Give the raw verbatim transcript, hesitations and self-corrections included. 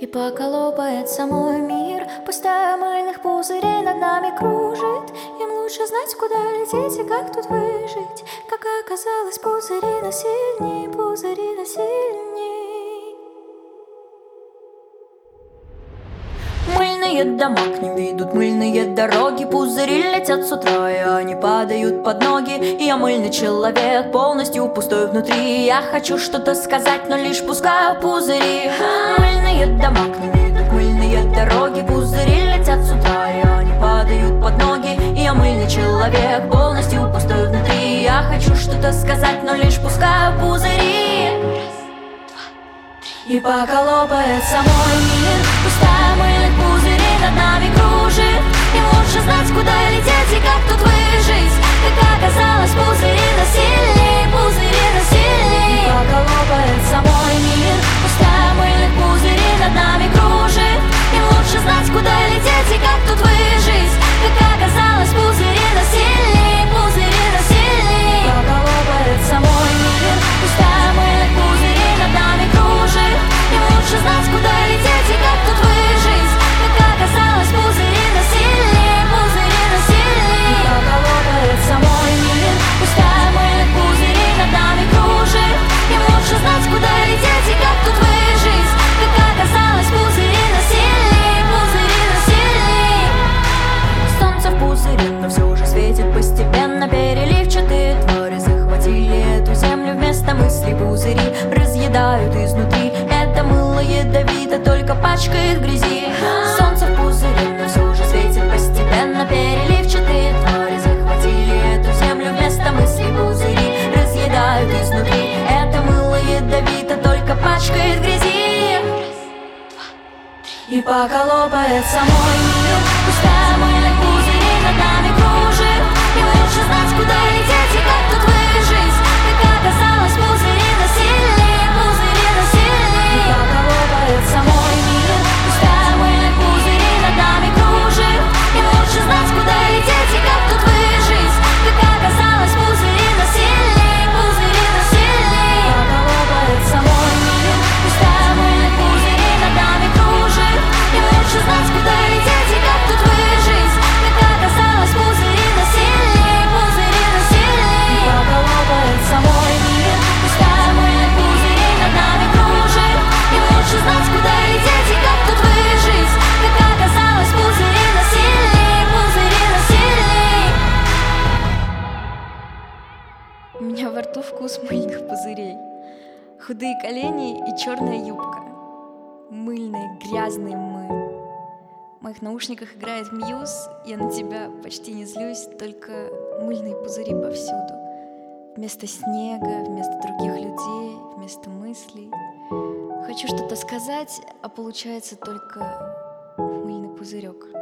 И поколопается мой мир, пустая мыльных пузырей над нами кружит. Им лучше знать, куда лететь и как тут выжить. Как оказалось, пузыри насильней, пузыри насильней. Мыльные дома к ним ведут, мыльные дороги. Пузыри летят с утра, и они падают под ноги. И я мыльный человек, полностью пустой внутри. Я хочу что-то сказать, но лишь пускаю пузыри. Мыльные дома к ним ведут, мыльные дороги. Пузыри летят с утра, и они падают под ноги. И я мыльный человек, полностью пустой внутри. Я хочу что-то сказать, но лишь пускаю пузыри. И поколопается мой мир, пустая мыльных пузырей над нами кружит. Им лучше знать, куда лететь и как тут выжить. Как оказалось, пузыри насильней, пузыри насильней. И поколопается мой мир, пустая мыльных пузырей над нами кружит. Им лучше знать, куда лететь и как тут выжить. Как оказалось, пузыри насильней, пузыри насильней. И поколопается мой мир, пустая мыльных пузырей над нами кружит. Им лучше знать, куда лететь и как тут выжить. Как оказалось, пузыри насильней, пузыри насильней. И поколопается мой мир, пустая мыльных пузырей над нами кружит. Им лучше знать, куда лететь и как тут выжить. Как оказалось, пузыри насильней, пузыри насильней. Солнце в пузыре, но все же светит постепенно. Переливчатые твари захватили эту землю. Вместо мыслей пузыри разъедают изнутри. Это мыло ядовито, только пачкает в грязи. Солнце в пузыре, но все же светит постепенно. Переливчатые твари захватили эту землю. Вместо мыслей пузыри разъедают изнутри. Это мыло ядовито, только пачкает в грязи. И поколопается мой мир, пустая мыльных пузырей над нами кружит. И лучше знать, куда лететь и как тут выжить. Как оказалось, пузыри насильней, пузыри насильней. И поколопается мой мир, пустая мыльных пузырей над нами кружит. И лучше знать, куда лететь и как тут выжить. Как оказалось, пузыри насильней, пузыри насильней. И поколопается мой мир, пустая мыльных пузырей над нами кружит. И лучше знать, куда лететь и как тут выжить. Как оказалось, пузыри насильней, пузыри насильней. И поколопается мой мир, пустая мыльных пузырей над нами кружит. И лучше знать, куда лететь и как тут выжить. Как оказалось, пузыри насильней, пузыри насильней. У меня во рту вкус мыльных пузырей. Худые колени и черная юбка. Мыльные, грязные мы. В моих наушниках играет Мьюз. Я на тебя почти не злюсь, только мыльные пузыри повсюду. Вместо снега, вместо других людей, вместо мыслей. Хочу что-то сказать, а получается только мыльный пузырек.